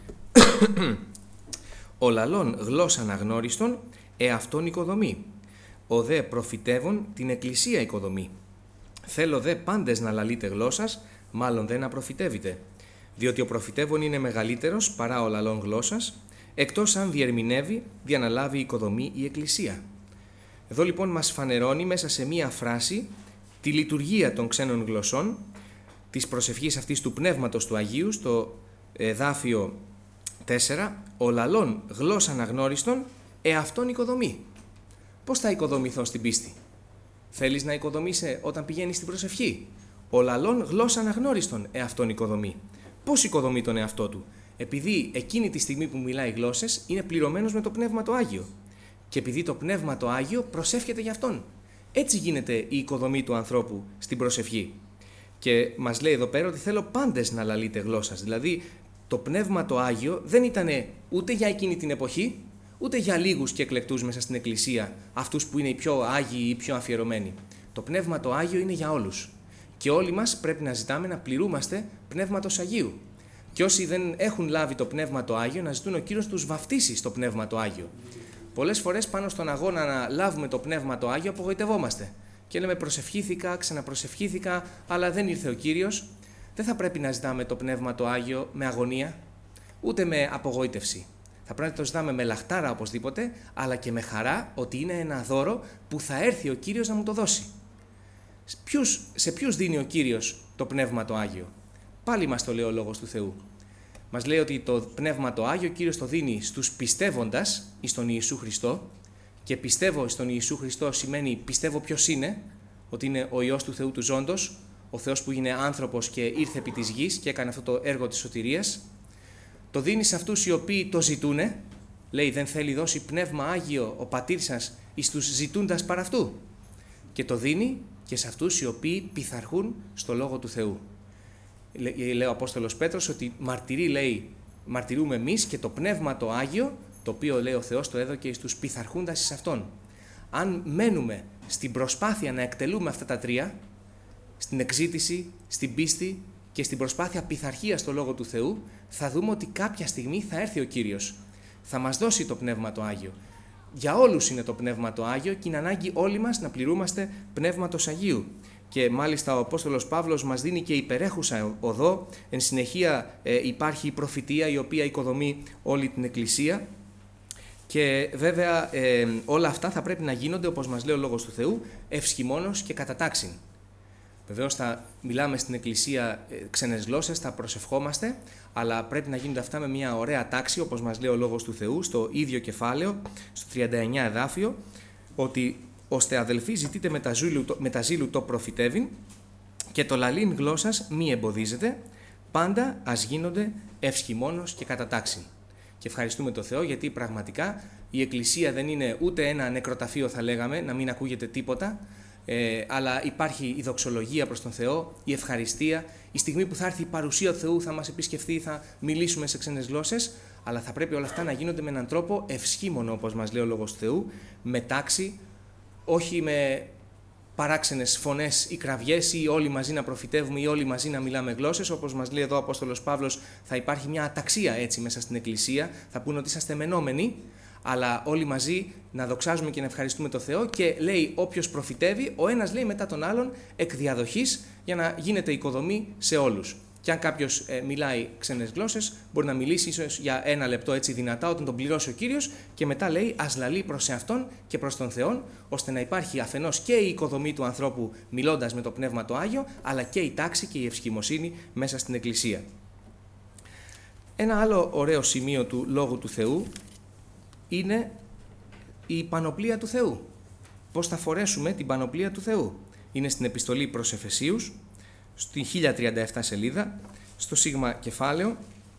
Ο λαλών γλώσσαν αγνώριστον, εαυτόν οικοδομή. Ο δε προφητεύων την εκκλησία οικοδομή. Θέλω δε πάντες να λαλείτε γλώσσας, μάλλον δε να προφητεύετε. Διότι ο προφητεύων είναι μεγαλύτερος παρά ο λαλών γλώσσας, εκτός αν διερμηνεύει, διαναλάβει οικοδομή η εκκλησία». Εδώ λοιπόν μας φανερώνει μέσα σε μία φράση τη λειτουργία των ξένων γλωσσών, της προσευχής αυτής του Πνεύματος του Αγίου, στο εδάφιο 4, «Ο λαλών γλώσσαν αγνώριστον, εαυτόν οικοδομή». Πώς θα οικοδομηθώ στην πίστη? Θέλεις να οικοδομείσαι όταν πηγαίνεις στην προσευχή? «Ο λαλών γλώσσαν αγνώριστον, εαυτόν οικοδομή». Πώς οικοδομεί τον εαυτό του? Επειδή εκείνη τη στιγμή που μιλάει γλώσσες είναι πληρωμένος με το Πνεύμα το Άγιο. Και επειδή το Πνεύμα το Άγιο προσεύχεται για αυτόν. Έτσι γίνεται η οικοδομή του ανθρώπου στην προσευχή. Και μας λέει εδώ πέρα ότι θέλω πάντες να λαλείτε γλώσσας. Δηλαδή το Πνεύμα το Άγιο δεν ήταν ούτε για εκείνη την εποχή, ούτε για λίγους και εκλεκτούς μέσα στην Εκκλησία, αυτούς που είναι οι πιο άγιοι ή οι πιο αφιερωμένοι. Το Πνεύμα το Άγιο είναι για όλους. Και όλοι μας πρέπει να ζητάμε να πληρούμαστε Πνεύματος Αγίου. Και όσοι δεν έχουν λάβει το Πνεύμα το Άγιο, να ζητούν ο Κύριος τους βαφτίσει στο Πνεύμα το Άγιο. Πολλές φορές πάνω στον αγώνα να λάβουμε το Πνεύμα το Άγιο απογοητευόμαστε. Και λέμε προσευχήθηκα, ξαναπροσευχήθηκα, αλλά δεν ήρθε ο Κύριος. Δεν θα πρέπει να ζητάμε το Πνεύμα το Άγιο με αγωνία, ούτε με απογοήτευση. Θα πρέπει να το ζητάμε με λαχτάρα οπωσδήποτε, αλλά και με χαρά ότι είναι ένα δώρο που θα έρθει ο Κύριος να μου το δώσει. Σε ποιους δίνει ο Κύριος το Πνεύμα το Άγιο? Πάλι μας το λέει ο Λόγος του Θεού. Μας λέει ότι το Πνεύμα το Άγιο ο Κύριος το δίνει στους πιστεύοντας εις τον Ιησού Χριστό, και πιστεύω στον Ιησού Χριστό σημαίνει πιστεύω ποιος είναι, ότι είναι ο Υιός του Θεού του Ζώντος, ο Θεός που είναι άνθρωπος και ήρθε επί της γης και έκανε αυτό το έργο της σωτηρίας. Το δίνει σε αυτούς οι οποίοι το ζητούνε, λέει δεν θέλει δώσει Πνεύμα Άγιο ο Πατήρ σας εις τους ζητούντας παρά αυτού. Και το δίνει και σε αυτούς οι οποίοι πειθαρχούν στο Λόγο του Θεού. Λέει ο Απόστολος Πέτρος ότι μαρτυρούμε εμείς και το Πνεύμα το Άγιο, το οποίο λέει ο Θεός το έδωκε στους πειθαρχούντας εις Αυτόν. Αν μένουμε στην προσπάθεια να εκτελούμε αυτά τα τρία, στην εξήτηση, στην πίστη και στην προσπάθεια πειθαρχίας στο Λόγο του Θεού, θα δούμε ότι κάποια στιγμή θα έρθει ο Κύριος. Θα μας δώσει το Πνεύμα το Άγιο. Για όλους είναι το Πνεύμα το Άγιο και είναι ανάγκη όλοι μας να πληρούμαστε Πνεύματος Αγίου. Και μάλιστα ο Απόστολος Παύλος μας δίνει και υπερέχουσα οδό. Εν συνεχεία υπάρχει η προφητεία η οποία οικοδομεί όλη την Εκκλησία. Και βέβαια όλα αυτά θα πρέπει να γίνονται, όπως μας λέει ο Λόγος του Θεού, ευσχημόνως και κατά τάξιν. Βεβαίως θα μιλάμε στην Εκκλησία ξένες γλώσσες, θα προσευχόμαστε, αλλά πρέπει να γίνονται αυτά με μια ωραία τάξη, όπως μας λέει ο Λόγος του Θεού, στο ίδιο κεφάλαιο, στο 39 εδάφιο, ότι ώστε αδελφοί ζητείτε με τα ζήλου το προφητεύειν και το λαλήν γλώσσας μη εμποδίζεται, πάντα ας γίνονται ευσχημόνως και κατά τάξιν. Και ευχαριστούμε τον Θεό γιατί πραγματικά η Εκκλησία δεν είναι ούτε ένα νεκροταφείο θα λέγαμε, να μην ακούγεται τίποτα, αλλά υπάρχει η δοξολογία προς τον Θεό, η ευχαριστία, η στιγμή που θα έρθει η παρουσία του Θεού θα μας επισκεφθεί, θα μιλήσουμε σε ξένες γλώσσες, αλλά θα πρέπει όλα αυτά να γίνονται με έναν τρόπο ευσχήμονο, όπως μας λέει ο Λόγος του Θεού, με τάξη, όχι με παράξενες φωνές ή κραυγές ή όλοι μαζί να προφητεύουμε ή όλοι μαζί να μιλάμε γλώσσες. Όπως μας λέει εδώ ο Απόστολος Παύλος, θα υπάρχει μια αταξία έτσι μέσα στην Εκκλησία, θα πούνε ότι είσαστε μενόμενοι, αλλά όλοι μαζί να δοξάζουμε και να ευχαριστούμε τον Θεό και λέει όποιος προφητεύει, ο ένας λέει μετά τον άλλον εκ διαδοχής για να γίνεται οικοδομή σε όλους. Και αν κάποιος μιλάει ξένες γλώσσες, μπορεί να μιλήσει ίσως για ένα λεπτό έτσι δυνατά όταν τον πληρώσει ο Κύριος και μετά λέει ας λαλεί προς εαυτόν και προς τον Θεόν, ώστε να υπάρχει αφενός και η οικοδομή του ανθρώπου μιλώντας με το Πνεύμα το Άγιο, αλλά και η τάξη και η ευσχημοσύνη μέσα στην Εκκλησία. Ένα άλλο ωραίο σημείο του Λόγου του Θεού είναι η πανοπλία του Θεού. Πώς θα φορέσουμε την πανοπλία του Θεού? Είναι στην επιστολή προς Εφεσίους, στη 1037 σελίδα, στο σίγμα κεφάλαιο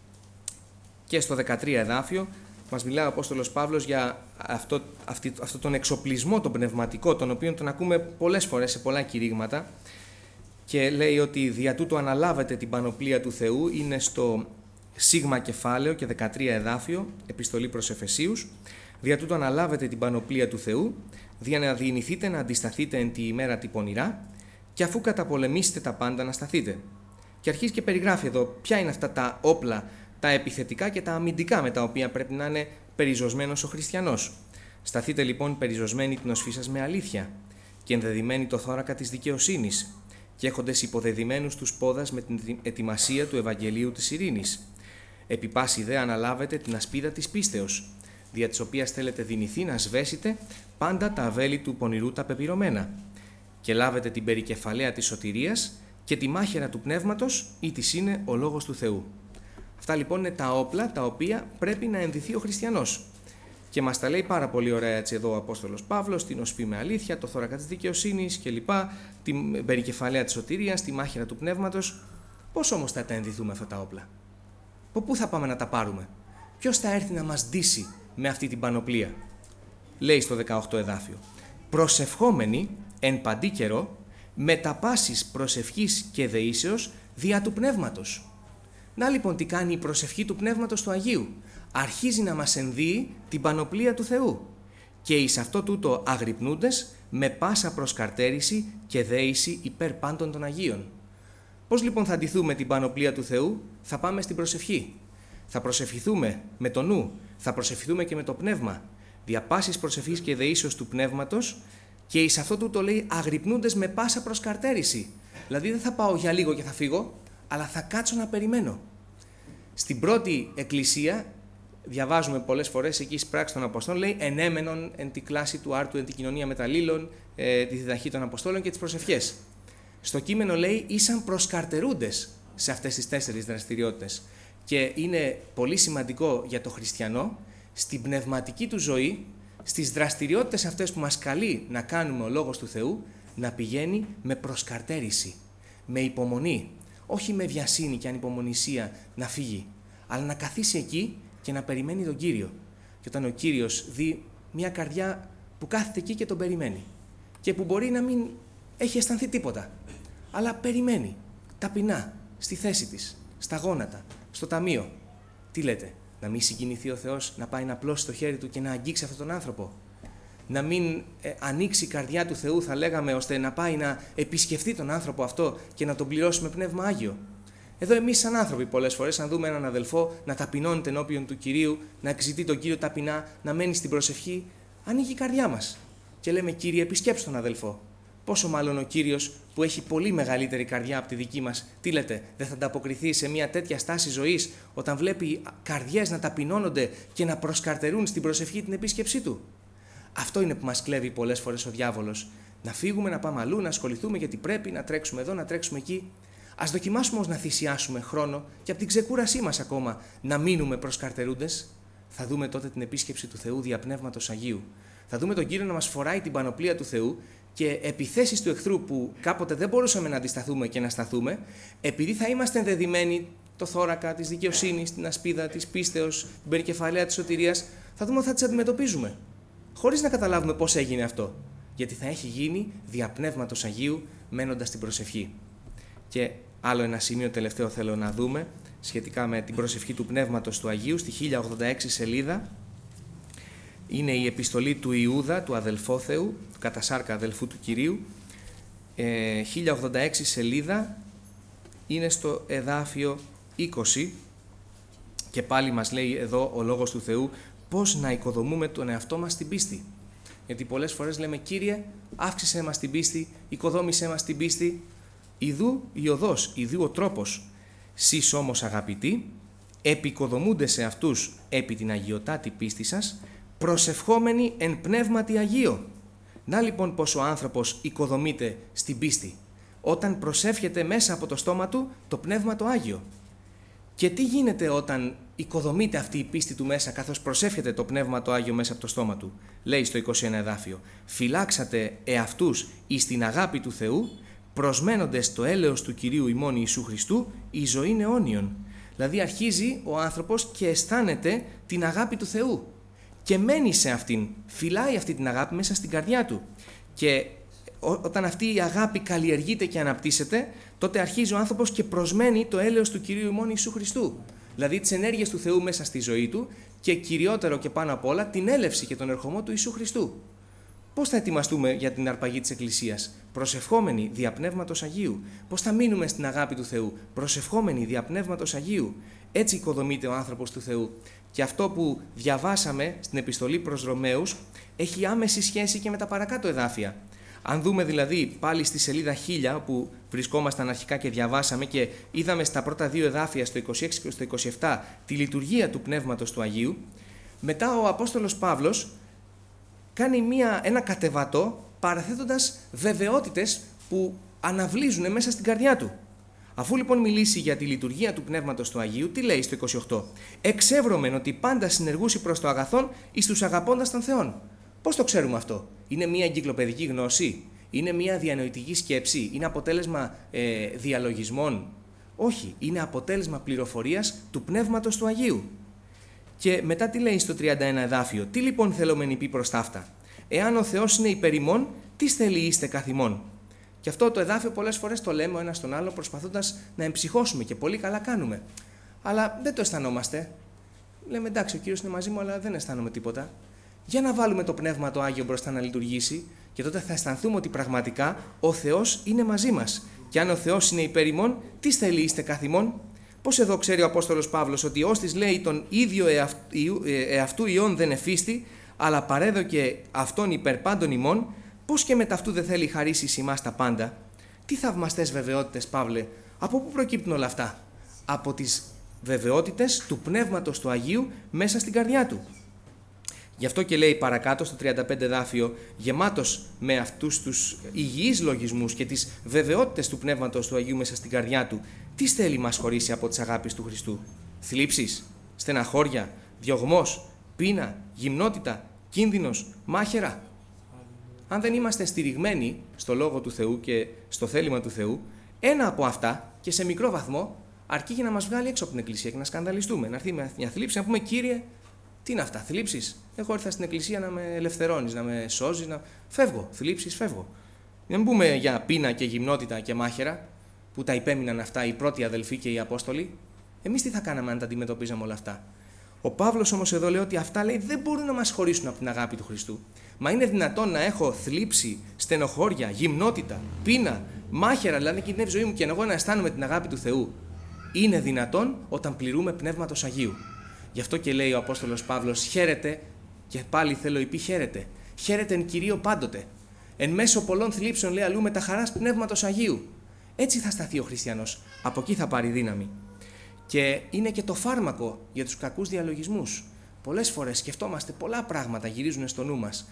και στο 13 εδάφιο μας μιλάει ο Απόστολος Παύλος για αυτό τον εξοπλισμό, τον πνευματικό, τον οποίο τον ακούμε πολλές φορές σε πολλά κηρύγματα, και λέει ότι δια τούτου αναλάβετε την πανοπλία του Θεού, είναι στο σίγμα κεφάλαιο και 13 εδάφιο, επιστολή προς Εφεσίους. Δια τούτου αναλάβετε την πανοπλία του Θεού, δια να διηνηθείτε να αντισταθείτε εν τη ημέρα τη πονηρά, και αφού καταπολεμήσετε τα πάντα να σταθείτε. Και αρχίζει και περιγράφει εδώ ποια είναι αυτά τα όπλα, τα επιθετικά και τα αμυντικά με τα οποία πρέπει να είναι περιζωσμένος ο χριστιανός. Σταθείτε λοιπόν περιζωσμένοι την οσφή σας με αλήθεια και ενδεδειμένοι το θώρακα της δικαιοσύνης και έχοντες υποδεδειμένους τους πόδας με την ετοιμασία του Ευαγγελίου της ειρήνης. Επί πάση δε αναλάβετε την ασπίδα της πίστεως, δια της οποίας θέλετε δυνηθεί να σβέσετε πάντα τα αβέλη του πονηρού τα πεπειρωμένα, και λάβετε την περικεφαλαία της σωτηρίας και τη μάχαιρα του πνεύματος, ή της είναι ο Λόγος του Θεού. Αυτά λοιπόν είναι τα όπλα τα οποία πρέπει να ενδυθεί ο χριστιανός. Και μας τα λέει πάρα πολύ ωραία έτσι εδώ ο Απόστολος Παύλος, την οσφή με αλήθεια, το θώρακα της δικαιοσύνης κλπ, την περικεφαλαία της σωτηρίας, τη μάχαιρα του πνεύματος. Πώς όμως θα τα ενδυθούμε αυτά τα όπλα? Από πού θα πάμε να τα πάρουμε? Ποιος θα έρθει να μας ντύσει με αυτή την πανοπλία? Λέει στο 18 εδάφιο, προσευχόμενοι εν παντή καιρό, με τα πάσης προσευχής και δεήσεως δια του Πνεύματος. Να λοιπόν τι κάνει η προσευχή του Πνεύματος του Αγίου. Αρχίζει να μας ενδύει την πανοπλία του Θεού. και εις αυτό τούτο αγρυπνούντες με πάσα προσκαρτέρηση και δέηση υπέρ πάντων των Αγίων. Πώς λοιπόν θα ντυθούμε την πανοπλία του Θεού? Θα πάμε στην προσευχή. Θα προσευχηθούμε με το νου, θα προσευχηθούμε και με το πνεύμα. Δια πάσης προσευχής και δεήσεως του πνεύματος, και εις αυτό τούτο λέει αγρυπνούντες με πάσα προσκαρτέρηση. Δηλαδή δεν θα πάω για λίγο και θα φύγω, αλλά θα κάτσω να περιμένω. Στην πρώτη εκκλησία, διαβάζουμε πολλές φορές εκεί στις πράξεις των Αποστόλων, λέει ενέμενον εν τη κλάση του άρτου, εν τη κοινωνία μεταλλήλων, τη διδαχή των Αποστόλων και τις προσευχές. Στο κείμενο λέει ήσαν προσκαρτερούντες σε αυτές τις 4 δραστηριότητες. Και είναι πολύ σημαντικό για το χριστιανό στην πνευματική του ζωή, στις δραστηριότητες αυτές που μας καλεί να κάνουμε ο Λόγος του Θεού, να πηγαίνει με προσκαρτέρηση, με υπομονή, όχι με βιασύνη και ανυπομονησία να φύγει, αλλά να καθίσει εκεί και να περιμένει τον Κύριο. Και όταν ο Κύριος δει μια καρδιά που κάθεται εκεί και τον περιμένει και που μπορεί να μην έχει αισθανθεί τίποτα, αλλά περιμένει ταπεινά στη θέση της, στα γόνατα, στο ταμείο. Τι λέτε, να μην συγκινηθεί ο Θεός να πάει να πλώσει το χέρι του και να αγγίξει αυτόν τον άνθρωπο? Να μην ανοίξει η καρδιά του Θεού, θα λέγαμε, ώστε να πάει να επισκεφτεί τον άνθρωπο αυτό και να τον πληρώσει με Πνεύμα Άγιο? Εδώ εμείς σαν άνθρωποι πολλές φορές, αν δούμε έναν αδελφό να ταπεινώνεται ενώπιον του Κυρίου, να εξητεί τον Κύριο ταπεινά, να μένει στην προσευχή, ανοίγει η καρδιά μας και λέμε Κύριε, επισκέψου τον αδελφό. Πόσο μάλλον ο Κύριος που έχει πολύ μεγαλύτερη καρδιά από τη δική μας, τι λέτε, δεν θα ανταποκριθεί σε μια τέτοια στάση ζωής όταν βλέπει καρδιές να ταπεινώνονται και να προσκαρτερούν στην προσευχή την επίσκεψή του? Αυτό είναι που μας κλέβει πολλές φορές ο διάβολος. Να φύγουμε, να πάμε αλλού, να ασχοληθούμε γιατί πρέπει, να τρέξουμε εδώ, να τρέξουμε εκεί. Ας δοκιμάσουμε όμως να θυσιάσουμε χρόνο και από την ξεκούρασή μας ακόμα να μείνουμε προσκαρτερούντες. Θα δούμε τότε την επίσκεψη του Θεού δια Πνεύματος Αγίου. Θα δούμε τον Κύριο να μας φοράει την πανοπλία του Θεού και επιθέσεις του εχθρού που κάποτε δεν μπορούσαμε να αντισταθούμε και να σταθούμε, επειδή θα είμαστε ενδεδειμένοι το θώρακα της δικαιοσύνης, την ασπίδα της πίστεως, την περικεφαλαία της σωτηρίας, θα δούμε ότι θα τις αντιμετωπίζουμε. Χωρίς να καταλάβουμε πώς έγινε αυτό. Γιατί θα έχει γίνει δια Πνεύματος Αγίου μένοντας στην προσευχή. Και άλλο ένα σημείο τελευταίο θέλω να δούμε σχετικά με την προσευχή του Πνεύματος του Αγίου, στη 1086 σελίδα. Είναι η επιστολή του Ιούδα, του αδελφόθεου, του κατασάρκα αδελφού του Κυρίου. 1086 σελίδα, είναι στο εδάφιο 20 και πάλι μας λέει εδώ ο Λόγος του Θεού πώς να οικοδομούμε τον εαυτό μας στην πίστη. Γιατί πολλές φορές λέμε Κύριε, αύξησέ μας την πίστη, οικοδόμησέ μας την πίστη. Ιδού η οδός, ιδού ο τρόπος. Σεις όμως αγαπητοί, επικοδομούνται σε αυτούς επί την αγιωτάτη πίστη σας, προσευχόμενοι εν πνεύματι Αγίο. Να λοιπόν πως ο άνθρωπος οικοδομείται στην πίστη, όταν προσεύχεται μέσα από το στόμα του το Πνεύμα το Άγιο. Και τι γίνεται όταν οικοδομείται αυτή η πίστη του μέσα, καθώς προσεύχεται το Πνεύμα το Άγιο μέσα από το στόμα του? Λέει στο 21 εδάφιο, φυλάξατε εαυτούς εις την αγάπη του Θεού, προσμένοντες το έλεος του Κυρίου ημών Ιησού Χριστού, η ζωή αιώνιον. Δηλαδή αρχίζει ο άνθρωπος και αισθάνεται την αγάπη του Θεού και μένει σε αυτήν, φυλάει αυτή την αγάπη μέσα στην καρδιά του. Και όταν αυτή η αγάπη καλλιεργείται και αναπτύσσεται, τότε αρχίζει ο άνθρωπος και προσμένει το έλεος του Κυρίου ημών Ιησού Χριστού. Δηλαδή τις ενέργειες του Θεού μέσα στη ζωή του και κυριότερο και πάνω απ' όλα την έλευση και τον ερχομό του Ιησού Χριστού. Πώς θα ετοιμαστούμε για την αρπαγή της Εκκλησίας? Προσευχόμενοι δια Πνεύματος Αγίου. Πώς θα μείνουμε στην αγάπη του Θεού? Προσευχόμενοι δια Πνεύματος Αγίου. Έτσι οικοδομείται ο άνθρωπος του Θεού. Και αυτό που διαβάσαμε στην επιστολή προς Ρωμαίους έχει άμεση σχέση και με τα παρακάτω εδάφια. Αν δούμε δηλαδή πάλι στη σελίδα 1000, όπου βρισκόμασταν αρχικά και διαβάσαμε και είδαμε στα πρώτα δύο εδάφια, στο 26 και στο 27, τη λειτουργία του Πνεύματος του Αγίου, μετά ο Απόστολος Παύλος κάνει ένα κατεβατό παραθέτοντας βεβαιότητες που αναβλύζουν μέσα στην καρδιά του. Αφού λοιπόν μιλήσει για τη λειτουργία του Πνεύματος του Αγίου, τι λέει στο 28? Εξεύρωμεν ότι πάντα συνεργούσι προς το αγαθόν εις τους αγαπώντας των Θεών. Πώς το ξέρουμε αυτό? Είναι μια εγκυκλοπαιδική γνώση? Είναι μια διανοητική σκέψη? Είναι αποτέλεσμα διαλογισμών? Όχι, είναι αποτέλεσμα πληροφορίας του Πνεύματος του Αγίου. Και μετά τι λέει στο 31 εδάφιο? Τι λοιπόν θέλομεν πει προς ταύτα? Εάν ο Θεός είναι υπέρ ημών, τι θέλει είστε καθ' ημών? Και αυτό το εδάφιο πολλές φορές το λέμε ο ένας τον άλλο προσπαθώντας να εμψυχώσουμε και πολύ καλά κάνουμε. Αλλά δεν το αισθανόμαστε. Λέμε εντάξει, ο Κύριος είναι μαζί μου, αλλά δεν αισθάνομαι τίποτα. Για να βάλουμε το Πνεύμα το Άγιο μπροστά να λειτουργήσει και τότε θα αισθανθούμε ότι πραγματικά ο Θεός είναι μαζί μας. Και αν ο Θεός είναι υπέρ ημών, τι θέλει είστε καθ' ημών? Πώς εδώ ξέρει ο Απόστολος Παύλος ότι ως της λέει τον ίδιο εαυτού ιών δεν εφίστη, αλλά παρέδοκε αυτόν υπέρ πάντων ημών, πώς και με ταυτού δεν θέλει χαρίσει εις ημάς τα πάντα? Τι θαυμαστές βεβαιότητες, Παύλε, από πού προκύπτουν όλα αυτά? Από τις βεβαιότητες του Πνεύματος του Αγίου μέσα στην καρδιά του. Γι' αυτό και λέει παρακάτω στο 35 δάφιο, γεμάτος με αυτούς τους υγιείς λογισμούς και τις βεβαιότητες του Πνεύματος του Αγίου μέσα στην καρδιά του, τι θέλει μας χωρίσει από τις αγάπης του Χριστού? Θλίψεις, στεναχώρια, διωγμός, πείνα, γυμνότητα, κίνδυνος, μάχαιρα? Αν δεν είμαστε στηριγμένοι στο Λόγο του Θεού και στο θέλημα του Θεού, ένα από αυτά και σε μικρό βαθμό αρκεί για να μας βγάλει έξω από την Εκκλησία και να σκανδαλιστούμε. Να έρθει μια θλίψη, να πούμε, Κύριε, τι είναι αυτά, θλίψεις? Εγώ ήρθα στην Εκκλησία να με ελευθερώνεις, να με σώζεις, φεύγω, θλίψεις, φεύγω. Να μην πούμε για πείνα και γυμνότητα και μάχαιρα, που τα υπέμειναν αυτά οι πρώτοι αδελφοί και οι Απόστολοι. Εμείς τι θα κάναμε αν τα αντιμετωπίζαμε όλα αυτά? Ο Παύλος όμως εδώ λέει ότι αυτά, λέει, δεν μπορούν να μας χωρίσουν από την αγάπη του Χριστού. Μα είναι δυνατόν να έχω θλίψη, στενοχώρια, γυμνότητα, πείνα, μάχαιρα, δηλαδή κινδυνεύει η ζωή μου και εγώ να αισθάνομαι την αγάπη του Θεού? Είναι δυνατόν όταν πληρούμε Πνεύματος Αγίου. Γι' αυτό και λέει ο Απόστολος Παύλος, χαίρετε, και πάλι θέλω υπή χαίρετε. Χαίρετε εν Κυρίω πάντοτε. Εν μέσω πολλών θλίψεων, λέει αλλού, με τα χαράς Πνεύματος Αγίου. Έτσι θα σταθεί ο χριστιανός. Από εκεί θα πάρει δύναμη. Και είναι και το φάρμακο για τους κακούς διαλογισμούς. Πολλές φορές σκεφτόμαστε πολλά πράγματα, γυρίζουν στο νου μας.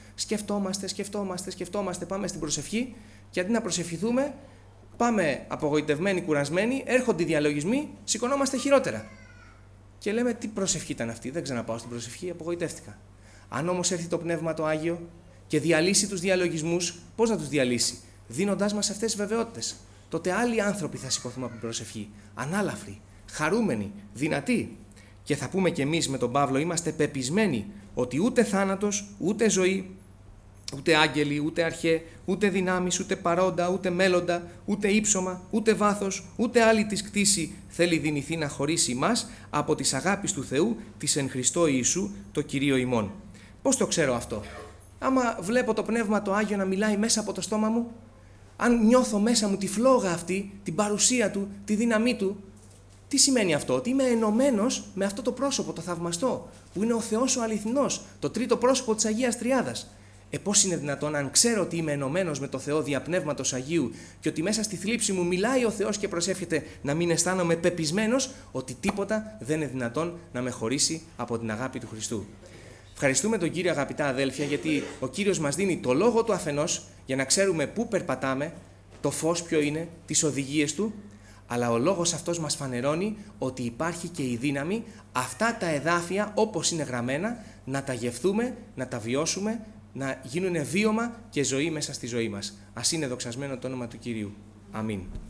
Σκεφτόμαστε, πάμε στην προσευχή και αντί να προσευχηθούμε, πάμε απογοητευμένοι, κουρασμένοι, έρχονται οι διαλογισμοί, σηκωνόμαστε χειρότερα. Και λέμε, τι προσευχή ήταν αυτή, δεν ξαναπάω στην προσευχή, απογοητεύτηκα. Αν όμως έρθει το Πνεύμα το Άγιο και διαλύσει τους διαλογισμούς, πώς να τους διαλύσει? Δίνοντάς μας αυτές τις βεβαιότητες. Τότε άλλοι άνθρωποι θα σηκωθούμε από την προσευχή, ανάλαφροι, χαρούμενοι, δυνατοί. Και θα πούμε κι εμείς με τον Παύλο, είμαστε πεπισμένοι ότι ούτε θάνατος, ούτε ζωή, ούτε άγγελοι, ούτε αρχαί, ούτε δυνάμεις, ούτε παρόντα, ούτε μέλλοντα, ούτε ύψωμα, ούτε βάθος, ούτε άλλη της κτήση θέλει δυνηθεί να χωρίσει μας από τις αγάπης του Θεού, της εν Χριστώ Ιησού, το Κυρίο ημών. Πώς το ξέρω αυτό? Άμα βλέπω το Πνεύμα το Άγιο να μιλάει μέσα από το στόμα μου, αν νιώθω μέσα μου τη φλόγα αυτή, την παρουσία του, τη δύναμή του, τι σημαίνει αυτό? Ότι είμαι ενωμένος με αυτό το πρόσωπο, το θαυμαστό, που είναι ο Θεός ο αληθινός, το τρίτο πρόσωπο της Αγίας Τριάδας. Πώς είναι δυνατόν, αν ξέρω ότι είμαι ενωμένος με το Θεό δια Πνεύματος Αγίου και ότι μέσα στη θλίψη μου μιλάει ο Θεός και προσεύχεται, να μην αισθάνομαι πεπισμένος ότι τίποτα δεν είναι δυνατόν να με χωρίσει από την αγάπη του Χριστού? Ευχαριστούμε τον Κύριο, αγαπητά αδέλφια, γιατί ο Κύριος μας δίνει το λόγο του αφενός για να ξέρουμε πού περπατάμε, το φως ποιο είναι, τις οδηγίες του, αλλά ο λόγος αυτός μας φανερώνει ότι υπάρχει και η δύναμη αυτά τα εδάφια όπως είναι γραμμένα να τα γευθούμε, να τα βιώσουμε, να γίνουν βίωμα και ζωή μέσα στη ζωή μας. Ας είναι δοξασμένο το όνομα του Κυρίου. Αμήν.